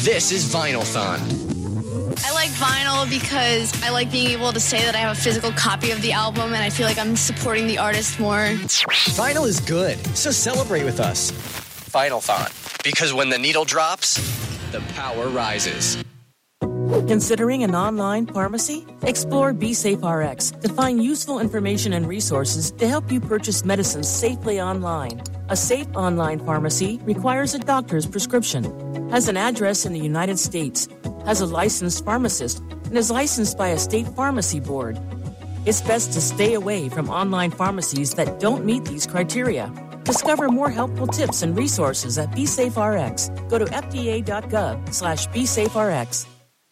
This is Vinylthon. I like vinyl because I like being able to say that I have a physical copy of the album, and I feel like I'm supporting the artist more. Vinyl is good, so celebrate with us. Vinylthon, because when the needle drops, the power rises. Considering an online pharmacy? Explore BeSafeRx to find useful information and resources to help you purchase medicines safely online. A safe online pharmacy requires a doctor's prescription, has an address in the United States, has a licensed pharmacist, and is licensed by a state pharmacy board. It's best to stay away from online pharmacies that don't meet these criteria. Discover more helpful tips and resources at BeSafeRx. Go to fda.gov/BeSafeRx.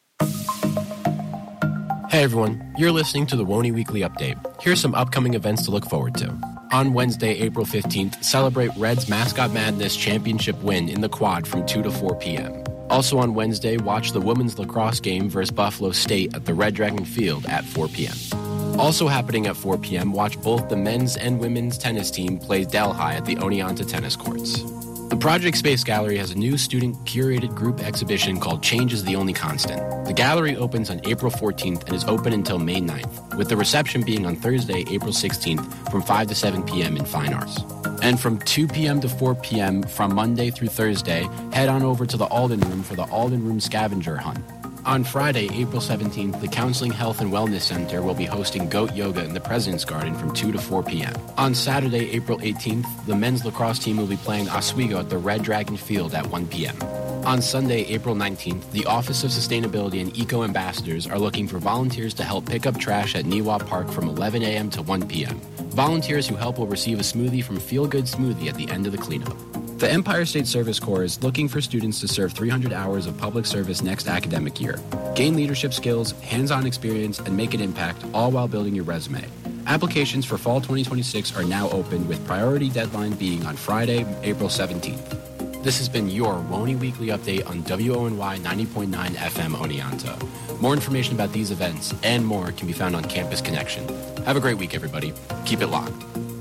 Hey everyone, you're listening to the WONY Weekly Update. Here's some upcoming events to look forward to. On Wednesday, April 15th, celebrate Reds Mascot Madness championship win in the quad from 2 to 4 p.m. Also on Wednesday, watch the women's lacrosse game versus Buffalo State at the Red Dragon Field at 4 p.m. Also happening at 4 p.m., watch both the men's and women's tennis team play Delhi at the Oneonta Tennis Courts. The Project Space Gallery has a new student-curated group exhibition called Change is the Only Constant. The gallery opens on April 14th and is open until May 9th, with the reception being on Thursday, April 16th from 5 to 7 p.m. in Fine Arts. And from 2 p.m. to 4 p.m. from Monday through Thursday, head on over to the Alden Room for the Alden Room Scavenger Hunt. On Friday, April 17th, the Counseling Health and Wellness Center will be hosting Goat Yoga in the President's Garden from 2 to 4 p.m. On Saturday, April 18th, the men's lacrosse team will be playing Oswego at the Red Dragon Field at 1 p.m. On Sunday, April 19th, the Office of Sustainability and Eco Ambassadors are looking for volunteers to help pick up trash at Niwa Park from 11 a.m. to 1 p.m. Volunteers who help will receive a smoothie from Feel Good Smoothie at the end of the cleanup. The Empire State Service Corps is looking for students to serve 300 hours of public service next academic year. Gain leadership skills, hands-on experience, and make an impact, all while building your resume. Applications for fall 2026 are now open, with priority deadline being on Friday, April 17th. This has been your WONY Weekly Update on WONY 90.9 FM Oneonta. More information about these events and more can be found on Campus Connection. Have a great week, everybody. Keep it locked.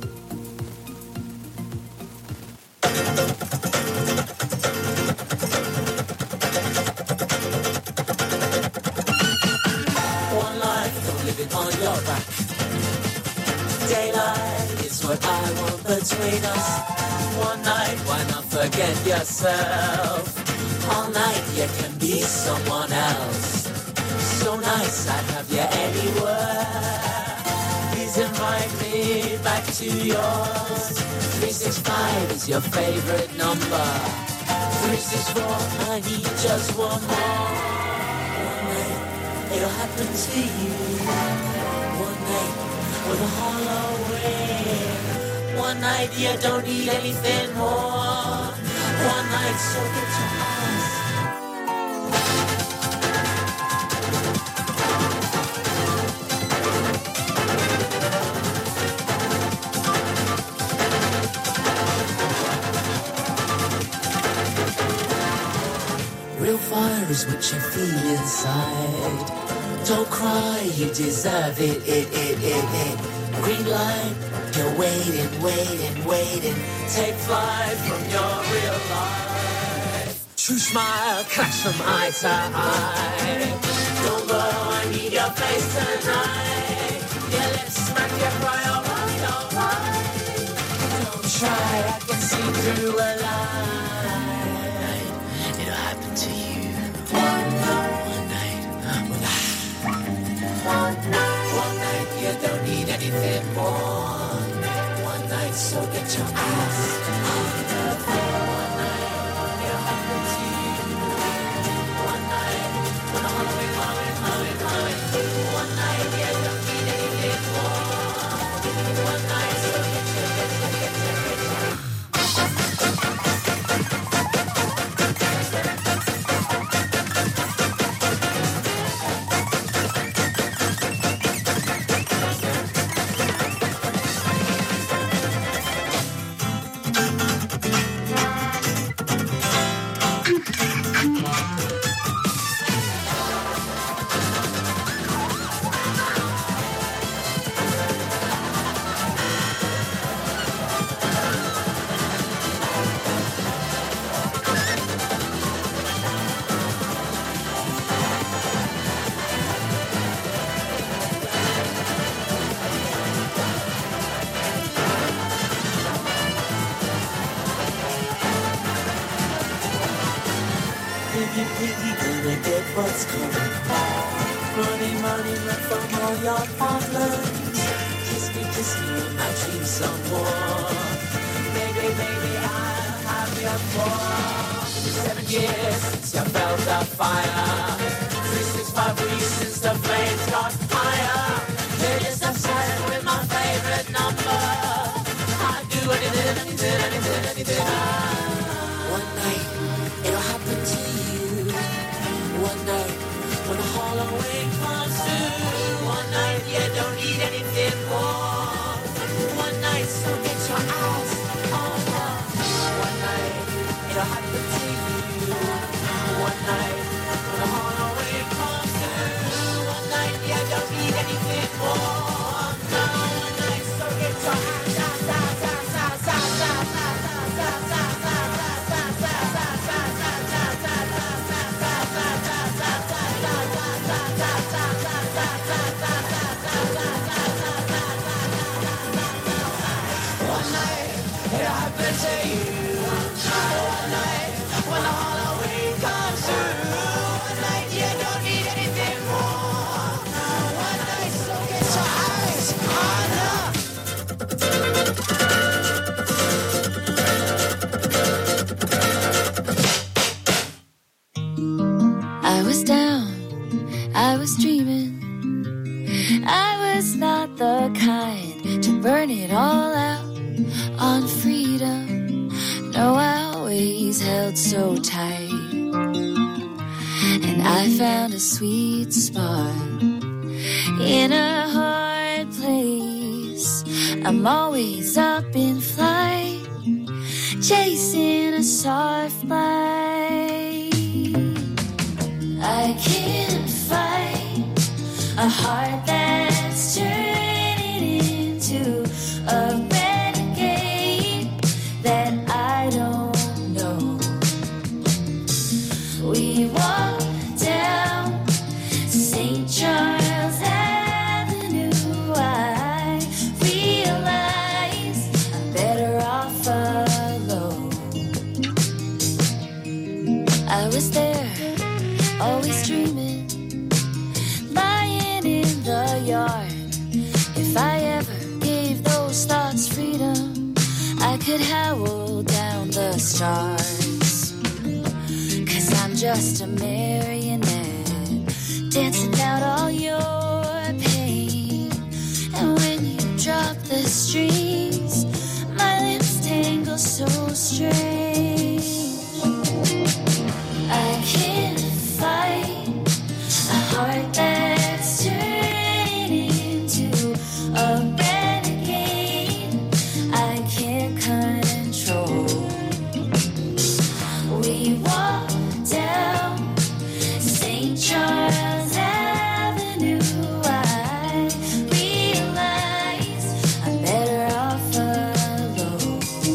One life, don't live it on your back. Daylight is what I want between us. One night, why not forget yourself? All night, you can be someone else. So nice, I'd have you anywhere. Please invite me back to yours. 365 is your favorite number. 364, I need just one more. One night, it'll happen to you. One night, with a hollow wing. One night, you don't need anything more. One night, so get your eyes. Real fire is what you feel inside. Don't cry, you deserve it. Green light, you're waiting. Take flight from your real life. True smile, catch from eye to eye. Don't go, I need your face tonight. Your lips smack your cry, alright. Don't try, I can see through a lie. It'll happen to you. One night, one night, you don't need anything more. One night, so get your ass on the floor. One night, it'll happen to you. One night, when I'm humming. One night, you don't need anything more. One night, so get your. you think you're gonna get what's coming? Money, money, left from all your problems. Kiss me, in my dreams some more. Baby, baby, I'll have you for 7 years since you felt the fire. 365 weeks since the flames got higher. You're just upset with my favorite number. I'd do anything. One night, it'll happen to you. One night, when the Halloween comes through. One night, you don't need anything more. One night, so get your eyes on her. One night, it'll happen to you. One night, when the Halloween comes through. One night, you don't need anything more. No, one night, so get your eyes on her. I was down, I was dreaming. I was not the kind to burn it all out on freedom. No, I always held so tight. And I found a sweet spot in a hard place. I'm always up in flight, chasing a soft light. I can't fight a heart that's turning into a renegade that I don't know. We walk down St. Charles Avenue. I realize I'm better off alone. I was there, always dreaming, lying in the yard. If I ever gave those thoughts freedom, I could howl down the stars. 'Cause I'm just a marionette, dancing out all your pain. And when you drop the strings, my lips tangle so strange. I can't fight a heart that's turning into a renegade I can't control. We walk down St. Charles Avenue. I realize I'm better off alone.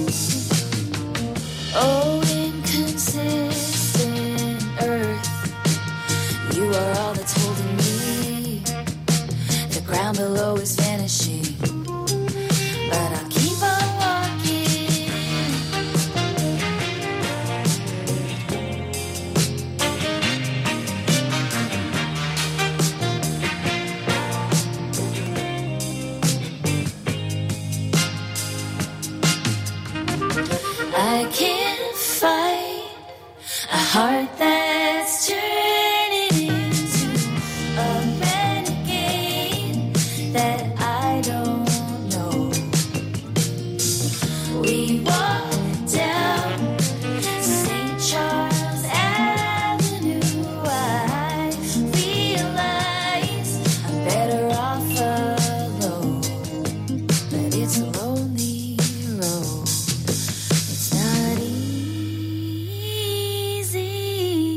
Oh, inconsistent earth, you are all that's holding me. The ground below is vanishing, but I'll keep on walking. I can't fight a heart that's turning into a renegade that I don't know. We walk down St. Charles Avenue. I realize I'm better off alone, but it's a lonely road. It's not easy.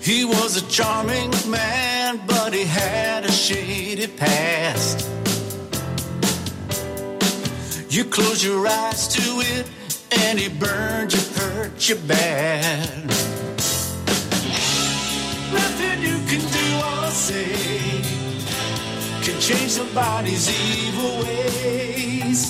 He was a charming man, but he had a shady past. You close your eyes to it, and he burned you, hurt you bad. Nothing you can do or say can change somebody's evil ways.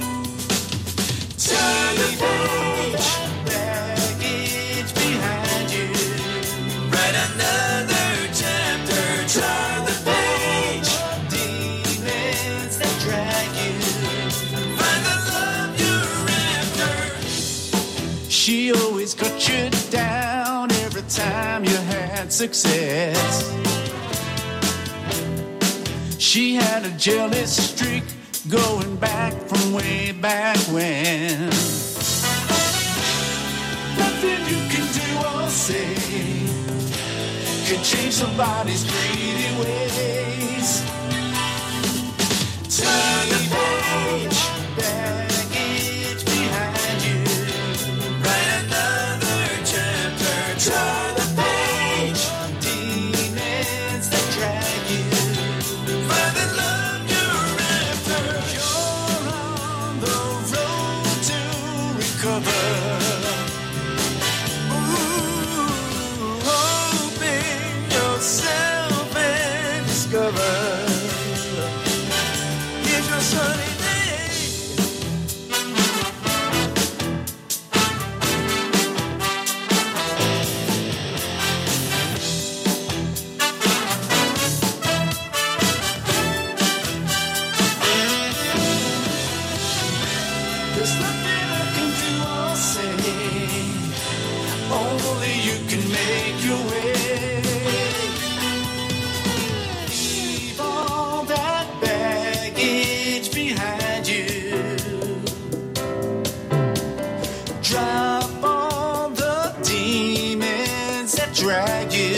Turn the page, baggage behind you. Write another chapter. Turn the page, demons that drag you. Find the love you're after. She always cut you down every time you had success. She had a jealous streak going back from way back when. Nothing you can do or say can change somebody's greedy ways. Turn the page, baggage behind you. Write another chapter. Turn the page, demons that drag you. Find the love you're after. You're on the road to recover. Ooh, open yourself and discover. Here's your sunny day. There's nothing I can do or say. Only you can make your way. Leave all that baggage behind you. Drop all the demons that drag you.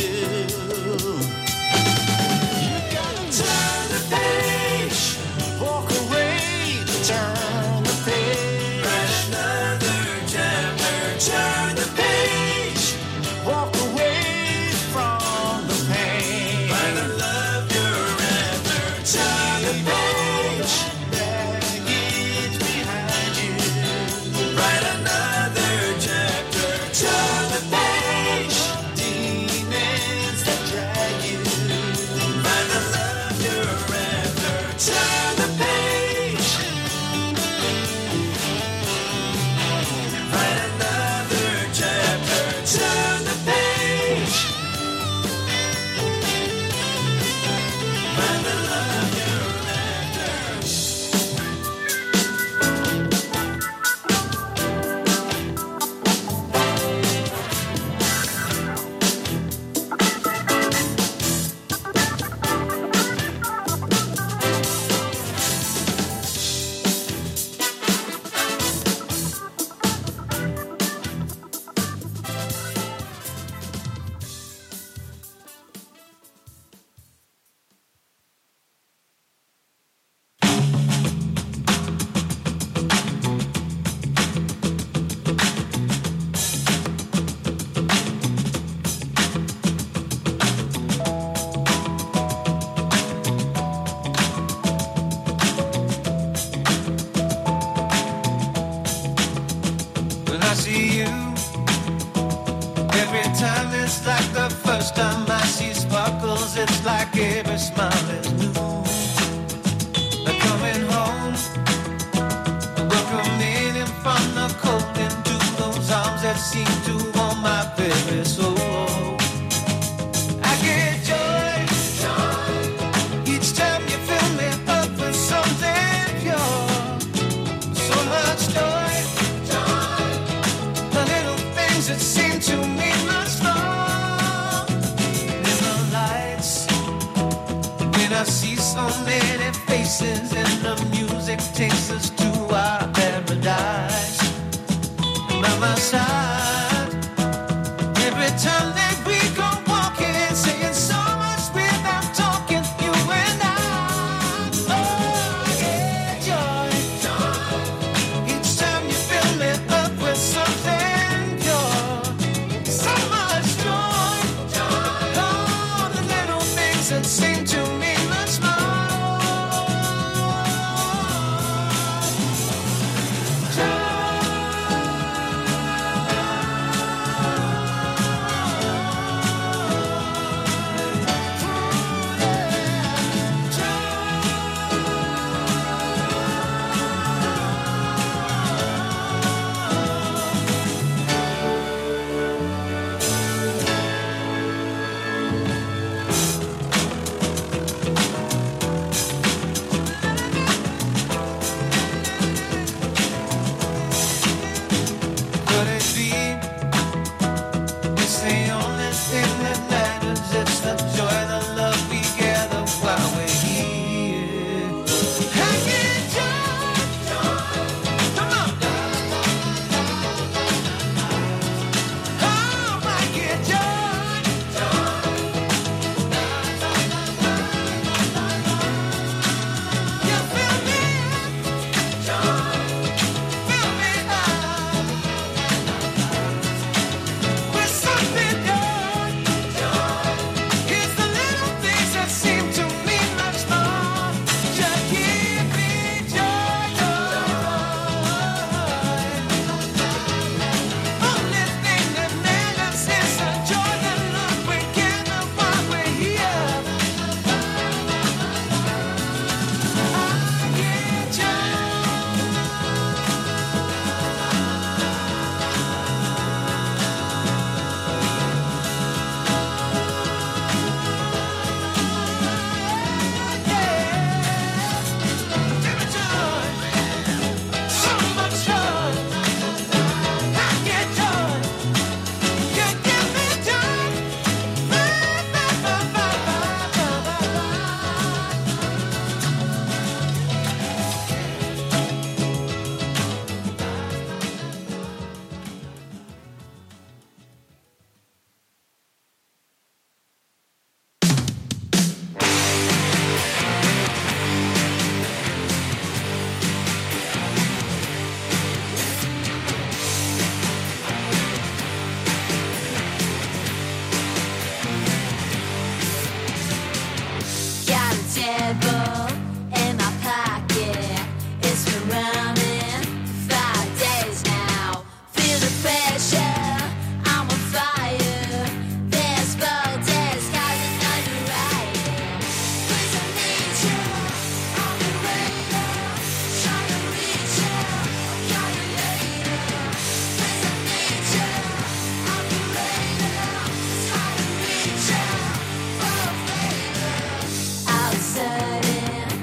You gotta turn the page, walk away, turn the page. Write another chapter. Turn the page, walk away from the pain. Find the love you're after. Turn the page, baggage behind you. Write another chapter. Turn the page, demons that drag you. Find the love you're after. Turn the page. Write another chapter. Turn the page. Find the love you're after. When I see you, every time it's like the first time I see sparkles. It's like every smile is new. Like coming home, welcoming in from the cold into those arms that seem to warm my very soul. I get joy each time you fill me up with something pure. So much joy. The little things that seem to mean much more. In the lights, when I see so many faces, and the music takes us to our paradise. By my side, every time that we go walking, saying so much without talking, you and I. Oh, I get joy. Each time you fill me up with something pure. So much joy. Red Bull in my pocket. It's been running 5 days now. Feel the pressure, I'm on fire. There's voltage causing underwriting. Please, I need you on the radar. Trying to reach you, I'll call you later. Please, I need you on the radar. It's hard to reach you for a favor. All of a sudden,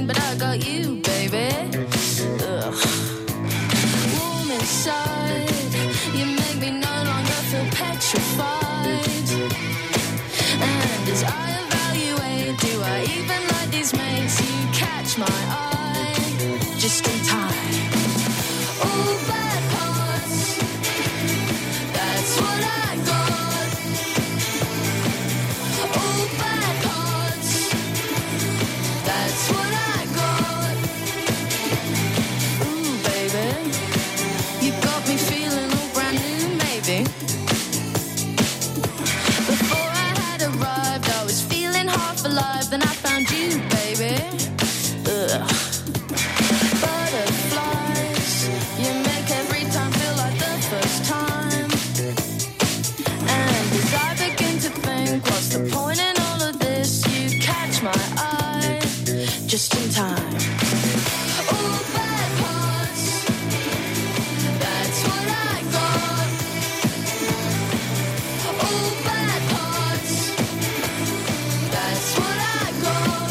thing, but I got you, baby. Ugh. Warm inside, you make me no longer feel petrified. And as I evaluate, do I even like these mates? You catch my eye, just in time. All bad parts, that's what I got. All bad parts, that's what I got. Ooh, baby, you got me feeling all brand new, maybe. Before I had arrived, I was feeling half alive, then I found you, baby. Ugh. Butterflies, you make every time feel like the first time. And as I begin to think, what's the point in all of this? You catch my eye, just in time. All bad parts, that's what I got. All bad parts, that's what I got.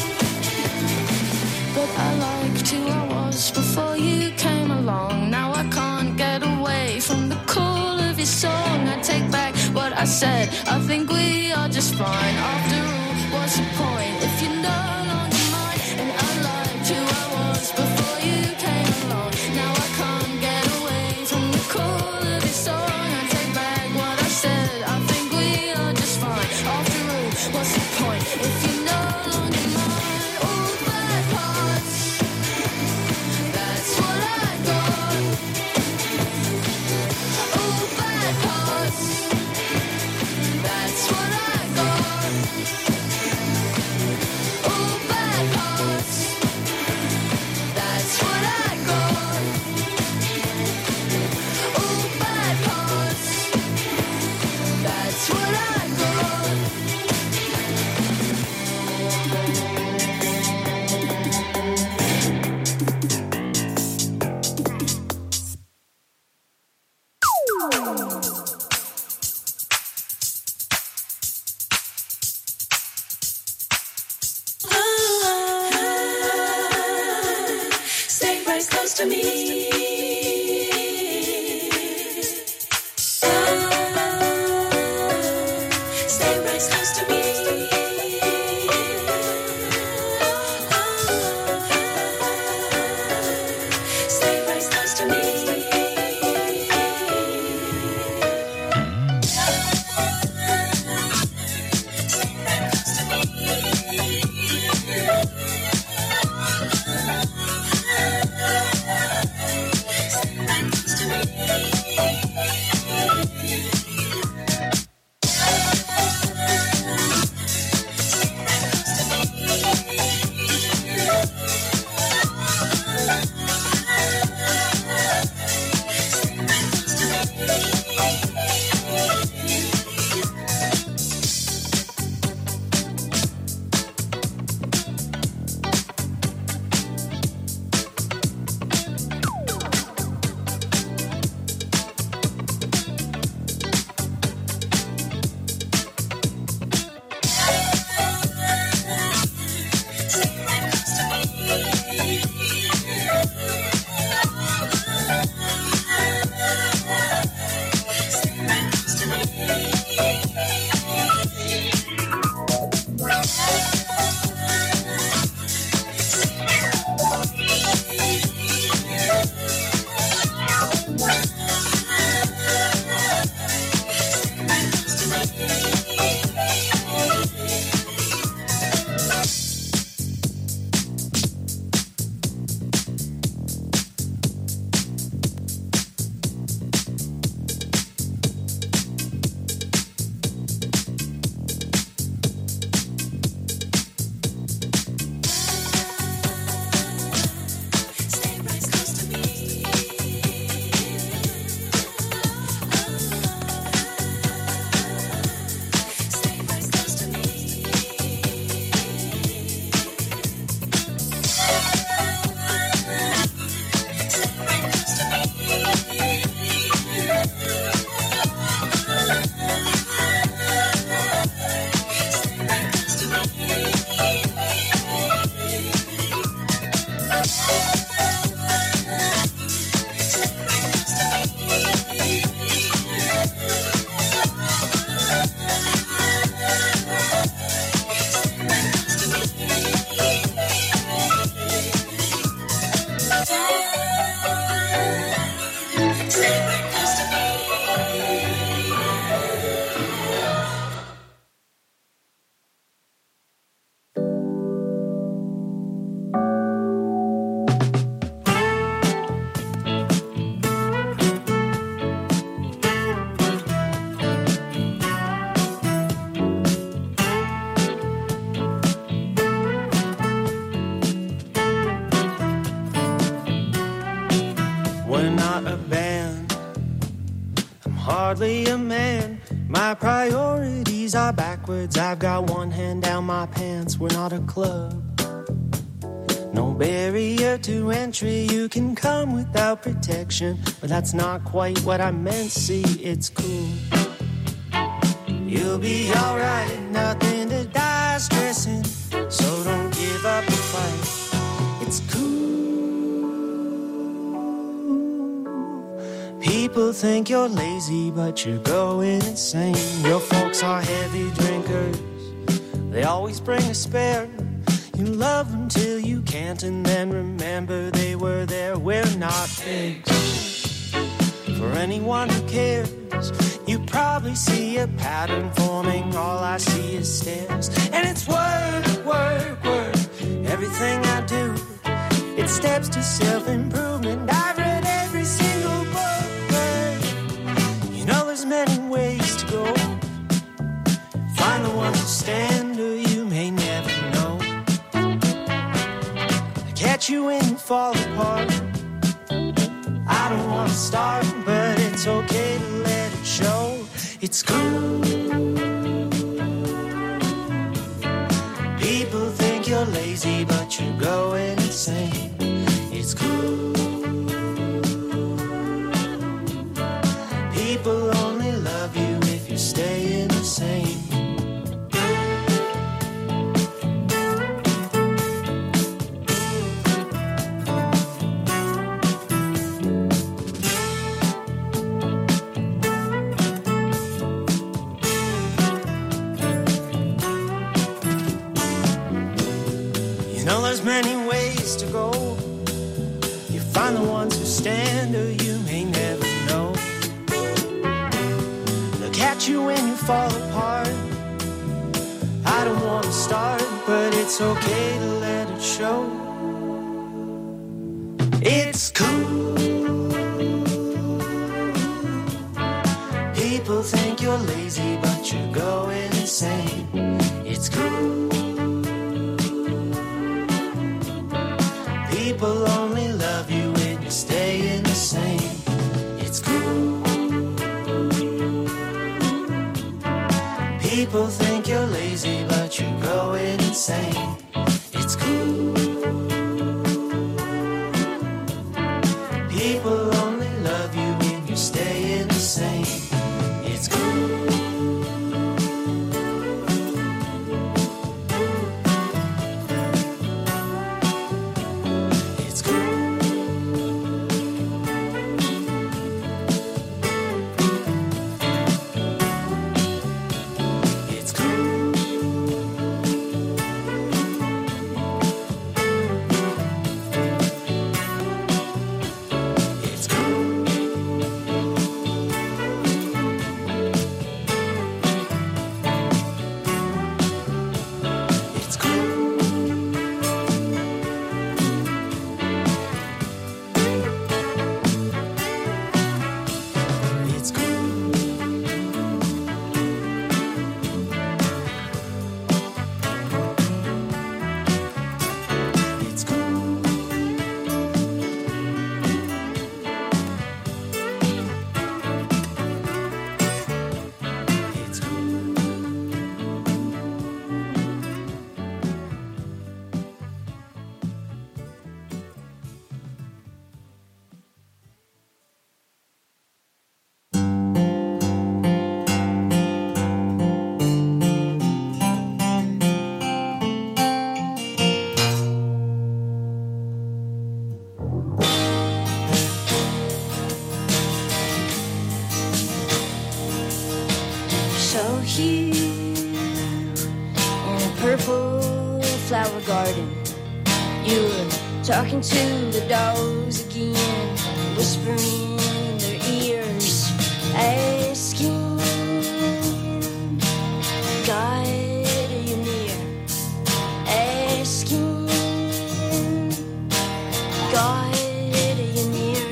But I liked who I was before you came along. Now I can't get away from the call of your song. I take back what I said, I think we are just fine. After all, what's the point if you're no longer mine? And I liked who I was before you came along. Now I can't get away from the call of your song. I take back what I said, I think we are just fine. After all, what's the point if you're no longer mine? All bad parts, that's what I got. All bad parts, that's what I got. All bad parts, that's what I got. All bad parts, that's what I got. Stay right close to me. Stay right close to me. Stay right close to me. Stay right close to me. We're not a band, I'm hardly a man. My priorities are backwards, I've got one hand down my pants. We're not a club, no barrier to entry. You can come without protection, but that's not quite what I meant. See, it's cool, you'll be alright, nothing to die stressing, so don't give up the fight. It's cool. People think you're lazy, but you're going insane. Your folks are heavy drinkers, they always bring a spare. You love them till you can't, and then remember they were there. We're not pigs, for anyone who cares. You probably see a pattern forming, all I see is stairs. And it's work, work, work, everything I do. It's steps to self-improvement, I've read every single book. You know there's many ways to go, find the ones who stand or you may never know. I catch you when you fall apart, I don't want to start, but it's okay to let it show. It's cool. People think you're lazy, but you're going insane. It's cool. People only love you if you're staying the same. You know there's many ways to go. You find the ones who stand or you may never know. Catch you when you fall apart, I don't want to start, but it's okay to let it show. It's cool. People think you're lazy, but you're going insane. It's cool. People only love you when you're staying the same. It's cool. People think you're lazy, but you're going insane. It's cool. People only love you when you're staying the same. It's cool. It's cool. It's cool. You were talking to the dogs again, whispering in their ears, asking, God, are you near? Asking, God, are you near?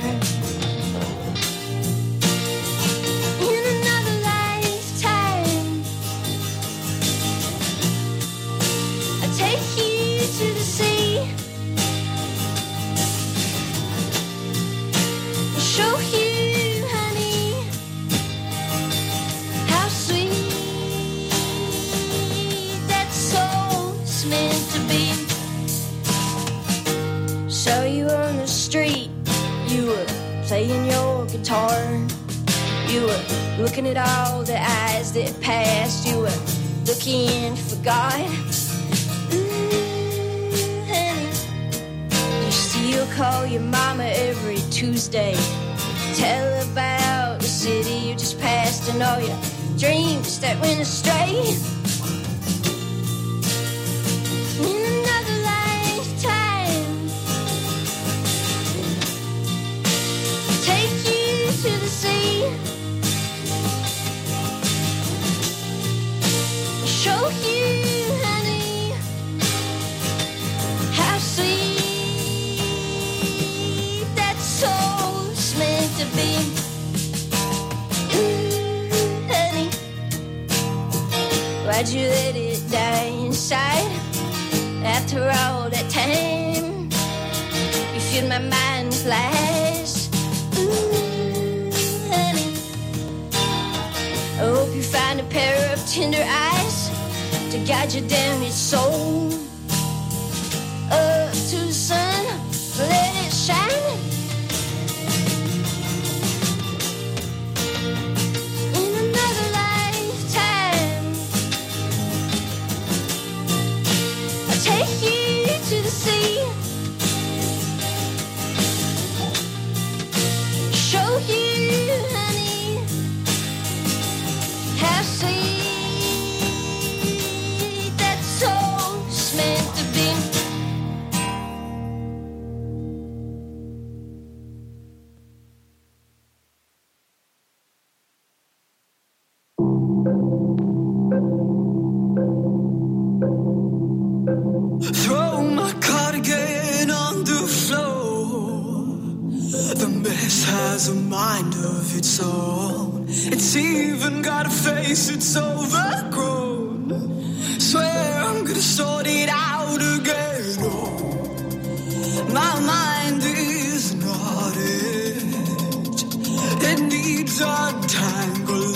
In another lifetime, I take you to the sea, show you, honey, how sweet that soul's meant to be. Saw you on the street, you were playing your guitar, you were looking at all the eyes that passed, you were looking for God. Honey, you still call your mama every Tuesday, tell about the city you just passed and all your dreams that went astray. In another lifetime, take you to the sea, show you, honey, how sweet that soul's meant to be. Honey, why'd you let it die inside? After all that time, you filled my mind with lies. Honey, I hope you find a pair of tender eyes to guide you down its soul. Up to the sun, let it shine. In another lifetime, I'll take you to the sea, show you, honey, how sweet that soul's meant to be. Throw my cardigan on the floor. The mess has a mind of its own. It's even got a face, it's overgrown. Swear I'm gonna sort it out again. Oh, my mind is not it. It needs untangling.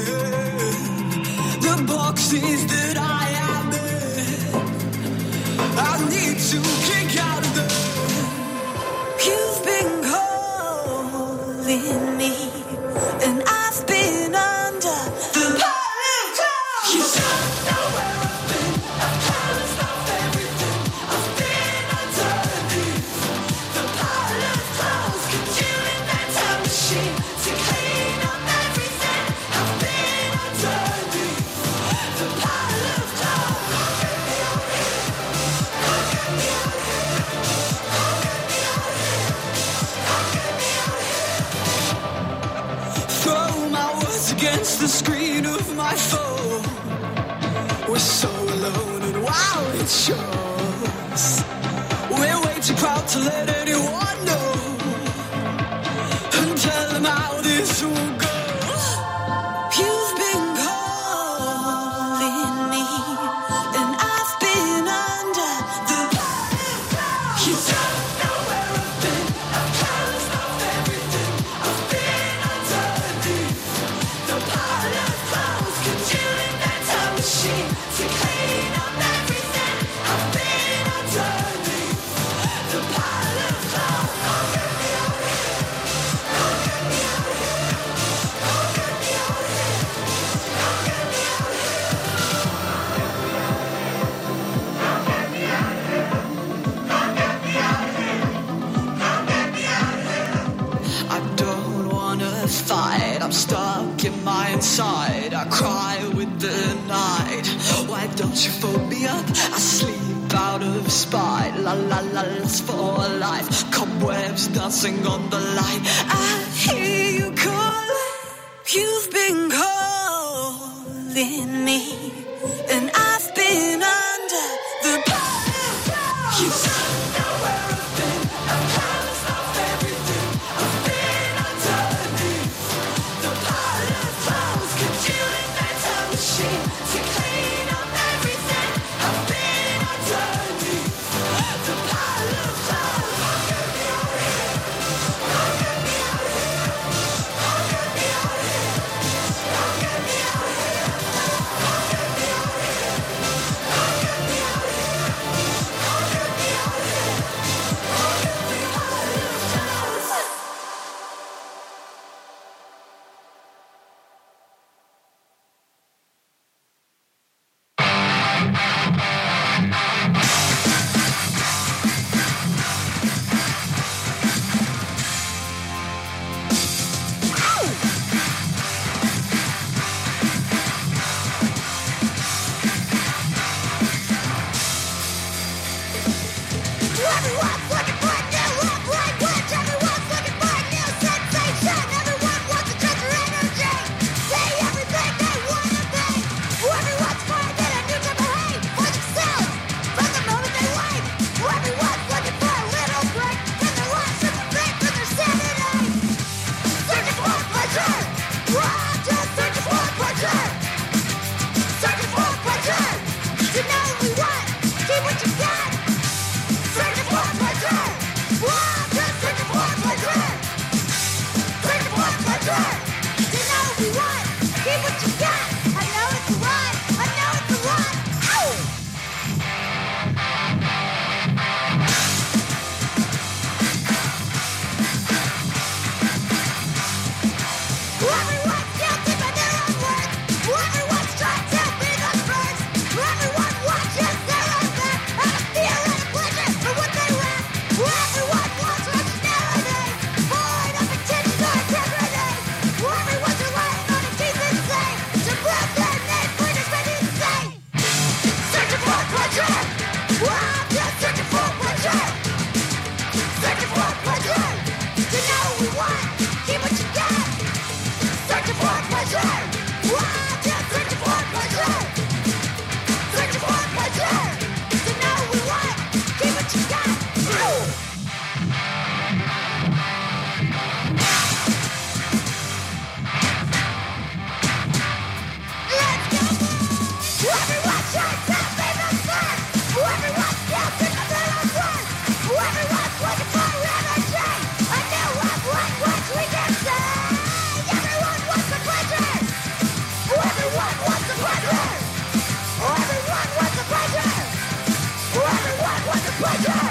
The boxes that I am in, I need to kick out of them. You've been calling me, and I've been under the pile of clouds. You don't know where I've been. I've promised off everything. I've been underneath the pile of clouds. Could you in that time machine to clean up everything? I've been underneath the pile of clouds. Throw my words against the screen of my phone. We're so alone and wow, it shows. We're way too proud to let anyone know, and tell them how this will go. You've been calling me, and I've been under the clouds. You don't know where I've been. I've promised off everything. I've been underneath the pile of clouds. Could you in that time machine to clean up everything? I've been underneath the pile of clouds. Get me out of here. Get me out of here. Get me out of here. Get me out of here. Get me out of here. Get me out of here. Get me out of here. I don't wanna fight. I'm stuck in my inside. I cry with the night. Why don't you fold me up? I sleep out of spite. La la la, it's for life. Cobwebs dancing on the light. I hear you calling. You've been calling me, and I've been under the power. You don't know where I've been. I've promised off everything. I've been underneath the pile of clothes, congealing that time machine to clean up everything. I've been underneath the pile of clothes. Oh, get me out of here. Oh, get me out of here. Oh, get me out of here. Oh, get me out of here. Oh, get me out of here. Oh, get me out of here. Oh, get me out of here. Oh, get me out of clothes. Everyone's looking for a new look like witch. Everyone's looking for a new sensation. Everyone wants to touch your energy. Say everything they want to be. Everyone's finding a new type of hate for themselves from the moment they wake. Everyone's looking for a little break from their lives and a break from their sanity. Searching for pleasure. I'm just searching for pleasure. Searching for pleasure. To know we want, keep what you got. Searching for pleasure. I'm just searching for pleasure. Searching for pleasure. To know we want, keep what you got. I know it's a lot. I know it's a lot. Ow! Everyone's guilty by their own words. Everyone's trying to be those birds. Everyone watches their own back out of fear and pleasure for what they lack. Everyone wants rationality, void of intentions or integrity. Everyone's relying on a decency to prove their name for decency. Searching for pleasure. I'm just searching for pleasure. Searching for pleasure. To know we want, keep what you got. Searching for pleasure. I'm just searching for pleasure. Searching for pleasure. To know we want, keep what you got. Let's go. Everyone's trying to be the first. Everyone's guilty of their own work. Everyone's looking for energy. A new love language we can say. Everyone wants the pleasure. Everyone wants the pleasure. Everyone wants the pleasure. Everyone wants the pleasure.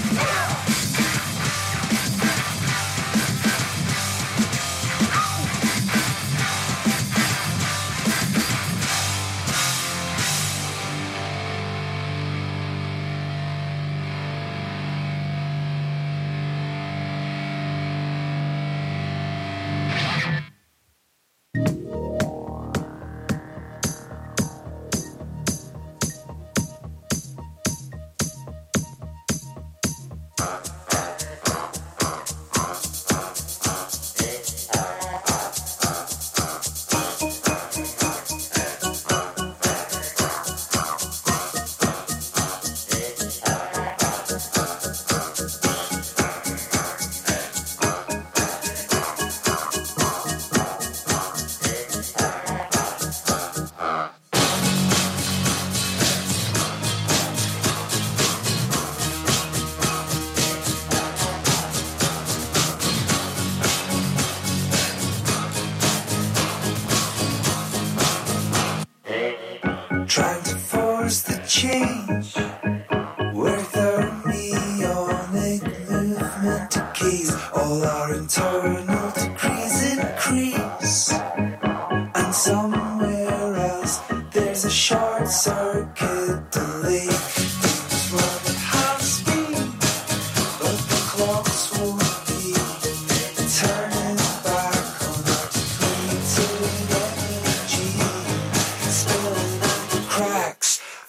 Trying to force the change without neonic movement to gaze. All our internal decrees increase, and somewhere else there's a short circuit delay. It's running half speed, but the clocks won't be turning back on our depleted energy, spilling out the cracks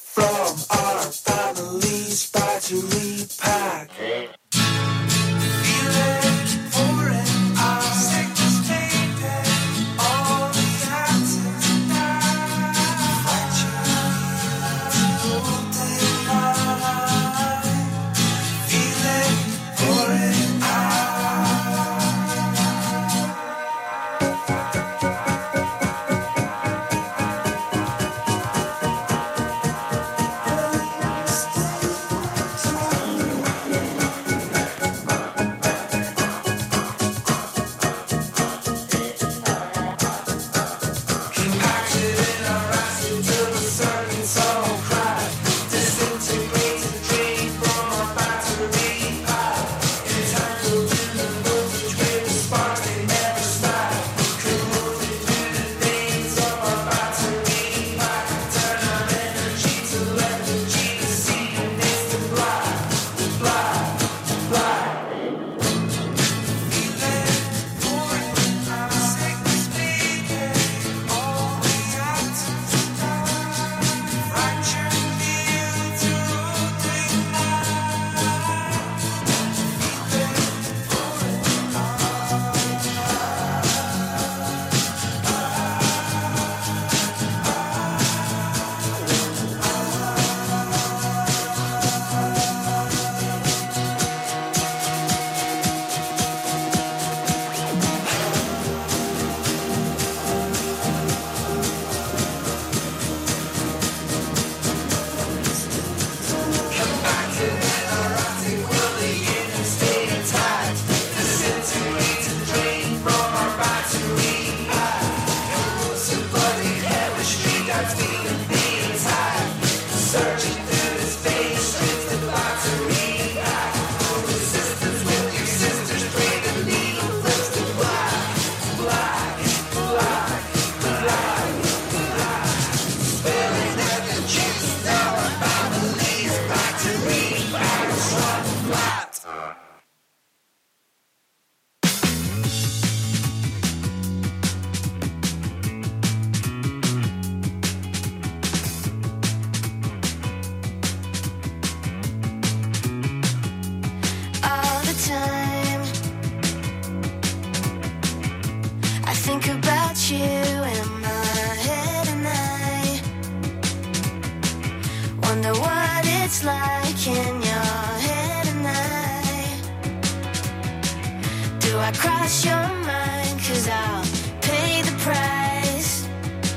I cross your mind? 'Cause I'll pay the price.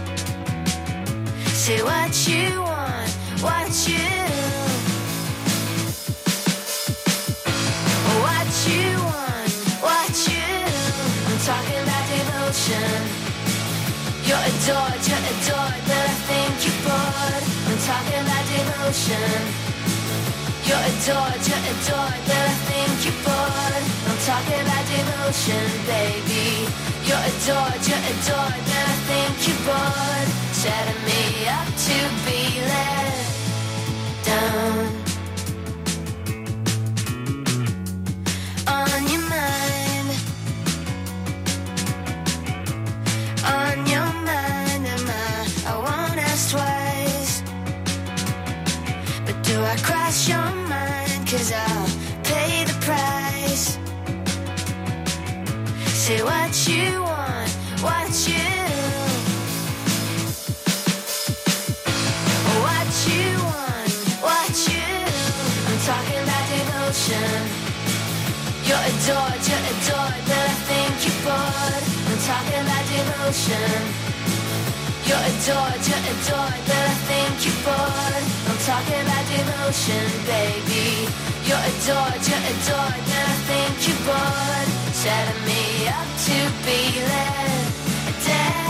Say what you want, what you want, what you. I'm talking about devotion. You're adored, but I think you're bored. I'm talking about devotion. You're adored, but I think you're bored. I'm talking about devotion, baby. You're adored, but I think you're bored. Setting me up to be let down. On your mind, on your mind, I won't ask twice. But do I cross your mind? 'Cause I'll pay the price. Say what you want, what you want, what you. I'm talking about devotion. You're adored, but I think you're bored. I'm talking about devotion. You're adored, but I think you're bored. I'm talking about devotion, baby. You're adored, but I think you're bored. Setting me up to be let down.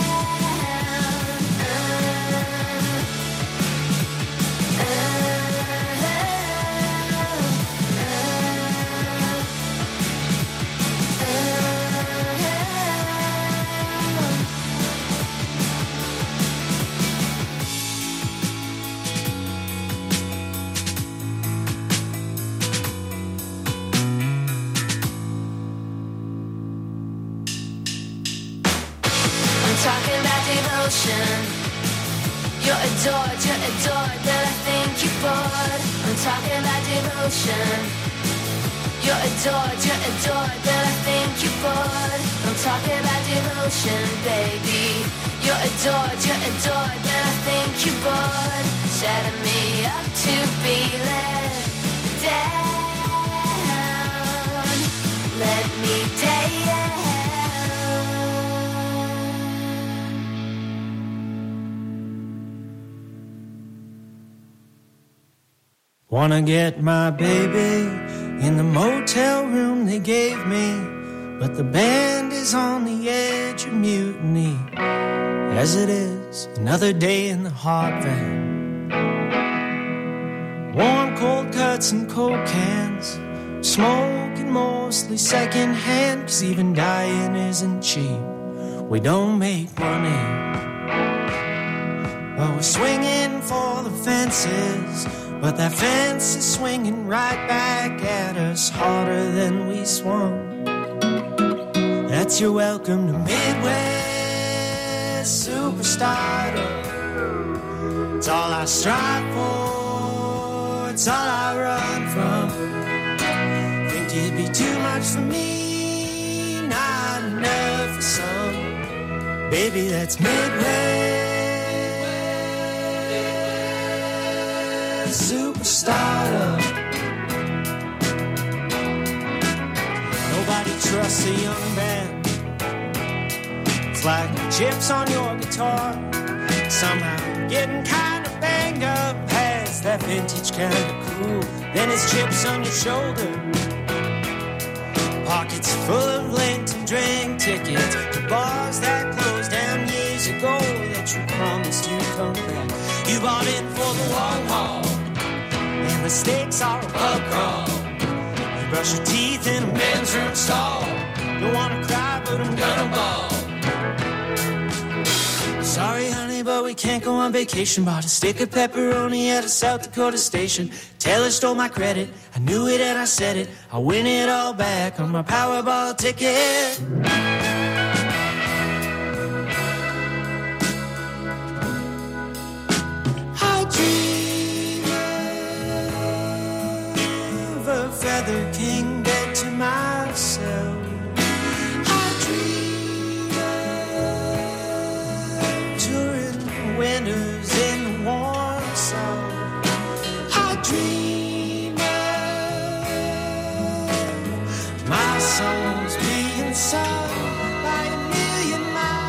Talking about devotion. You're adored, but I think you're bored. I'm talking about devotion. You're adored, but I think you're bored. I'm talking about devotion, baby. You're adored, but I think you're bored. Setting me up to be let down. Let me down. Wanna get my baby in the motel room they gave me, but the band is on the edge of mutiny. As it is, another day in the hot van. Warm, cold cuts and coke cans, smoking mostly secondhand, 'cause even dying isn't cheap. We don't make money, but we're swinging for the fences. But that fence is swinging right back at us harder than we swung. That's your welcome to Midwest superstardom. It's all I strive for, it's all I run from. Think it'd be too much for me, not enough for some. Baby, that's Midwest superstardom. Nobody trusts a young band. It's like chips on your guitar. Somehow getting kind of banged up has that vintage kind of cool. Then it's chips on your shoulder, pockets full of Linton drink tickets to bars that closed down years ago that you promised you'd come back. You bought in for the long haul, and the stakes are a pub crawl. You brush your teeth in a men's room stall. Don't wanna cry, but I'm gonna bawl. Sorry, honey, but we can't go on vacation. Bought a stick of pepperoni at a South Dakota station. Taylor stole my credit. I knew it and I said it. I'll win it all back on my Powerball ticket. I dream of a feather king dead to myself. I dream of touring winters in the warm sun. I dream of my songs being the sun by a million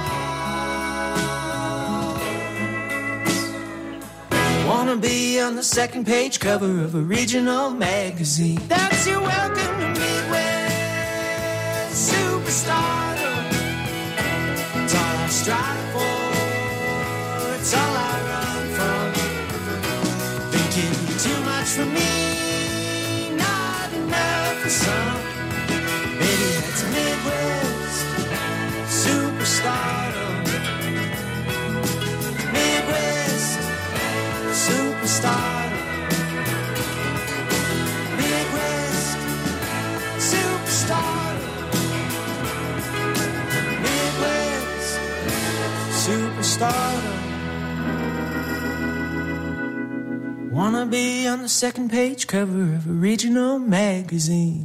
miles. Wanna be on the second page cover of a regional magazine. That's your welcome to Midwest superstardom. It's all I strive for, it's all I run from. Thinking you're too much for me, not enough for some. Maybe that's Midwest superstardom. Midwest superstardom. Midwest superstardom. Midwest superstardom. Wanna be on the second page cover of a regional magazine.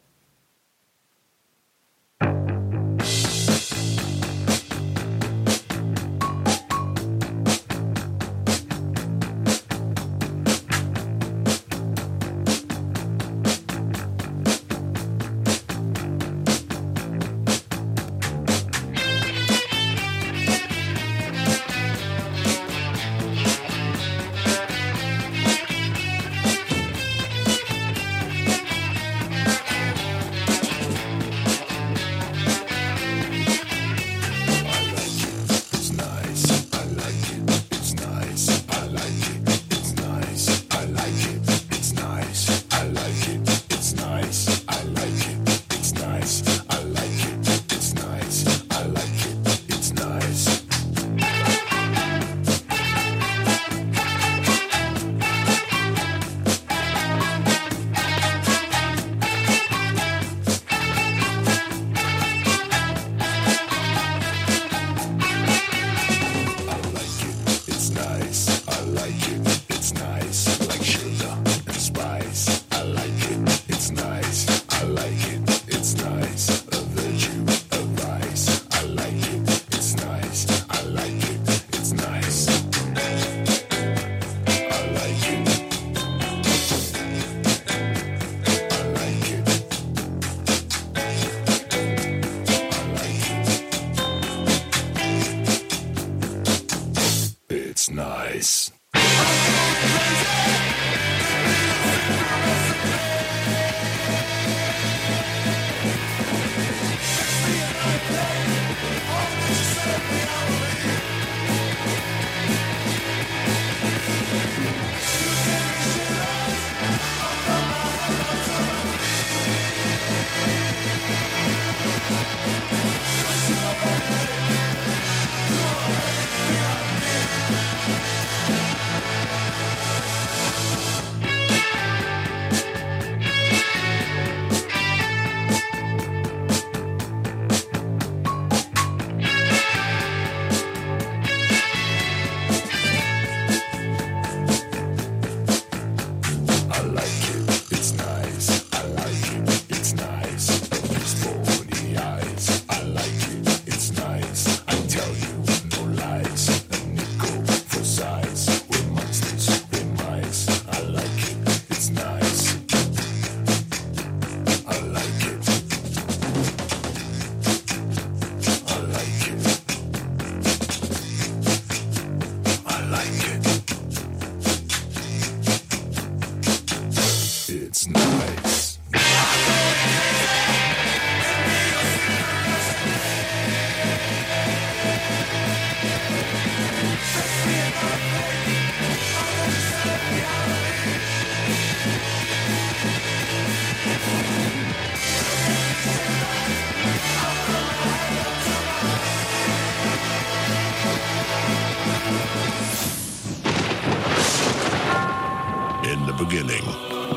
Beginning.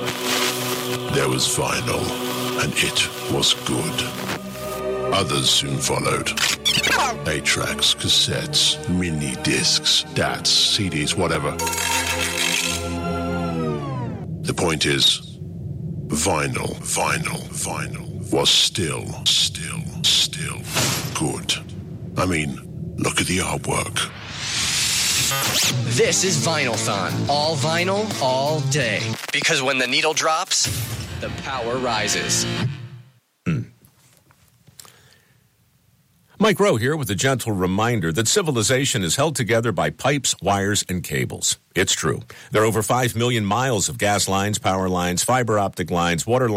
There was vinyl, and it was good. Others soon followed. 8-tracks, cassettes, mini discs, DATs, CDs, whatever. The point is, vinyl was still good. I mean, look at the artwork. This is Vinyl-thon. All vinyl, all day. Because when the needle drops, the power rises. Mike Rowe here with a gentle reminder that civilization is held together by pipes, wires, and cables. It's true. There are over 5 million miles of gas lines, power lines, fiber optic lines, water lines,